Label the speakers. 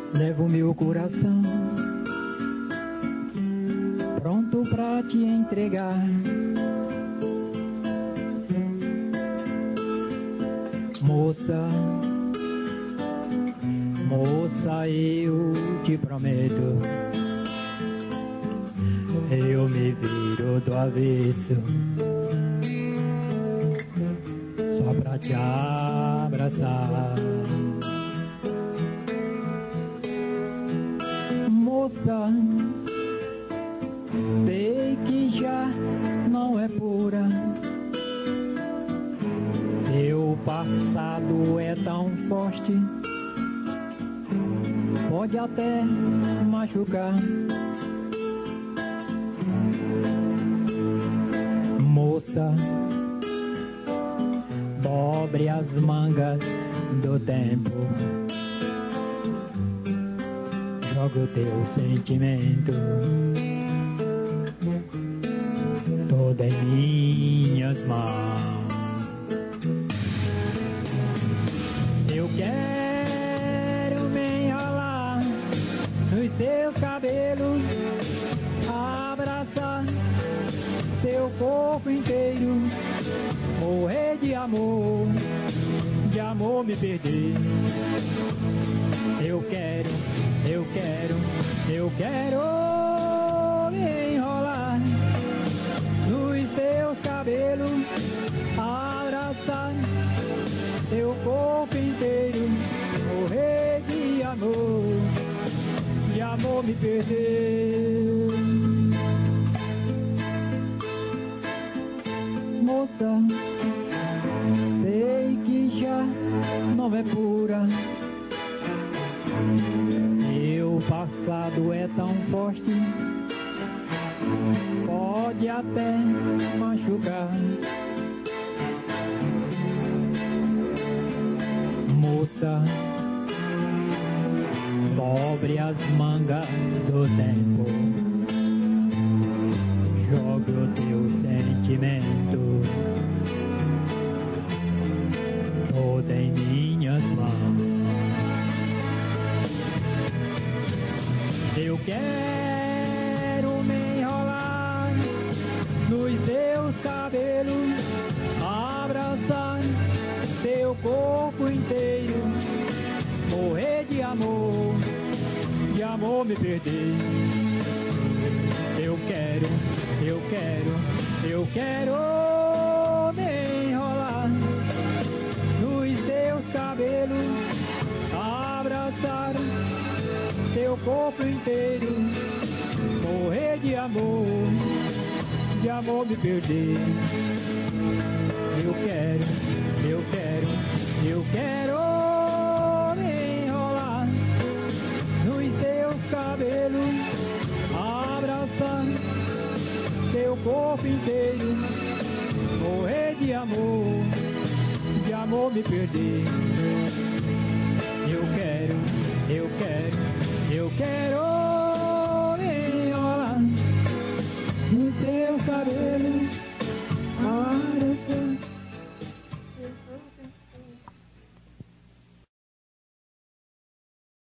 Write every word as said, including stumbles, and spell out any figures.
Speaker 1: Levo meu coração pronto pra te entregar. Moça, moça, eu te prometo, eu me viro do avesso só pra te abraçar. Moça, sei que já não é pura, teu passado é tão forte, pode até machucar. Moça, dobre as mangas do tempo, joga o teu sentimento todo em minhas mãos. Eu quero me enrolar nos teus cabelos, abraçar teu corpo inteiro, morrer de amor, de amor me perder. Eu quero, eu quero, eu quero me enrolar nos teus cabelos, abraçar teu corpo inteiro, morrer de amor, de amor me perder. Moça, sei que já não é pura, meu passado é tão forte, pode até machucar. Moça, dobre as mangas do tempo, jogue o teu sentimento todo em minhas mãos. Eu quero me enrolar nos teus cabelos, abraçar teu corpo inteiro, morrer de amor, de amor me perder. Eu quero, eu quero, eu quero me enrolar nos teus cabelos, abraçar teu corpo inteiro, morrer de amor, de amor me perder. Eu quero, eu quero, eu quero me enrolar nos teus cabelos, abraçar teu corpo inteiro, morrer de amor, de amor me perder. Eu quero, eu quero, eu quero